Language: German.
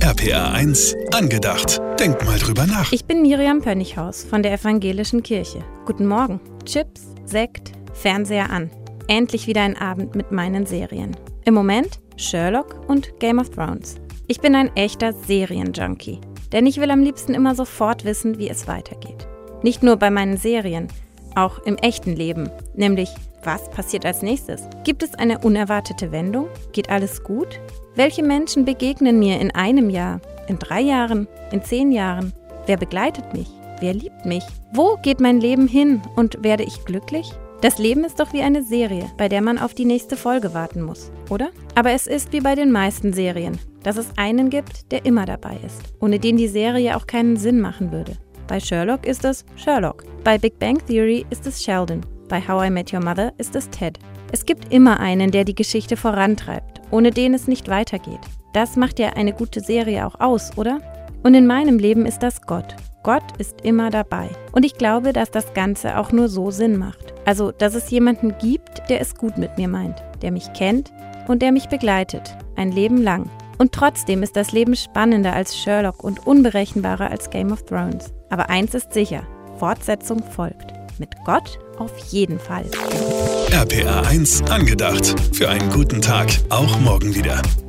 RPR 1 angedacht. Denk mal drüber nach. Ich bin Miriam Pönnighaus von der Evangelischen Kirche. Guten Morgen. Chips, Sekt, Fernseher an. Endlich wieder ein Abend mit meinen Serien. Im Moment Sherlock und Game of Thrones. Ich bin ein echter Serienjunkie, denn ich will am liebsten immer sofort wissen, wie es weitergeht. Nicht nur bei meinen Serien, auch im echten Leben. Nämlich, was passiert als nächstes? Gibt es eine unerwartete Wendung? Geht alles gut? Welche Menschen begegnen mir in einem Jahr, in 3 Jahren, in 10 Jahren? Wer begleitet mich? Wer liebt mich? Wo geht mein Leben hin und werde ich glücklich? Das Leben ist doch wie eine Serie, bei der man auf die nächste Folge warten muss, oder? Aber es ist wie bei den meisten Serien, dass es einen gibt, der immer dabei ist, ohne den die Serie auch keinen Sinn machen würde. Bei Sherlock ist es Sherlock, bei Big Bang Theory ist es Sheldon, bei How I Met Your Mother ist es Ted. Es gibt immer einen, der die Geschichte vorantreibt, ohne den es nicht weitergeht. Das macht ja eine gute Serie auch aus, oder? Und in meinem Leben ist das Gott. Gott ist immer dabei. Und ich glaube, dass das Ganze auch nur so Sinn macht. Also, dass es jemanden gibt, der es gut mit mir meint, der mich kennt und der mich begleitet, ein Leben lang. Und trotzdem ist das Leben spannender als Sherlock und unberechenbarer als Game of Thrones. Aber eins ist sicher, Fortsetzung folgt. Mit Gott auf jeden Fall. RPR 1 angedacht. Für einen guten Tag, auch morgen wieder.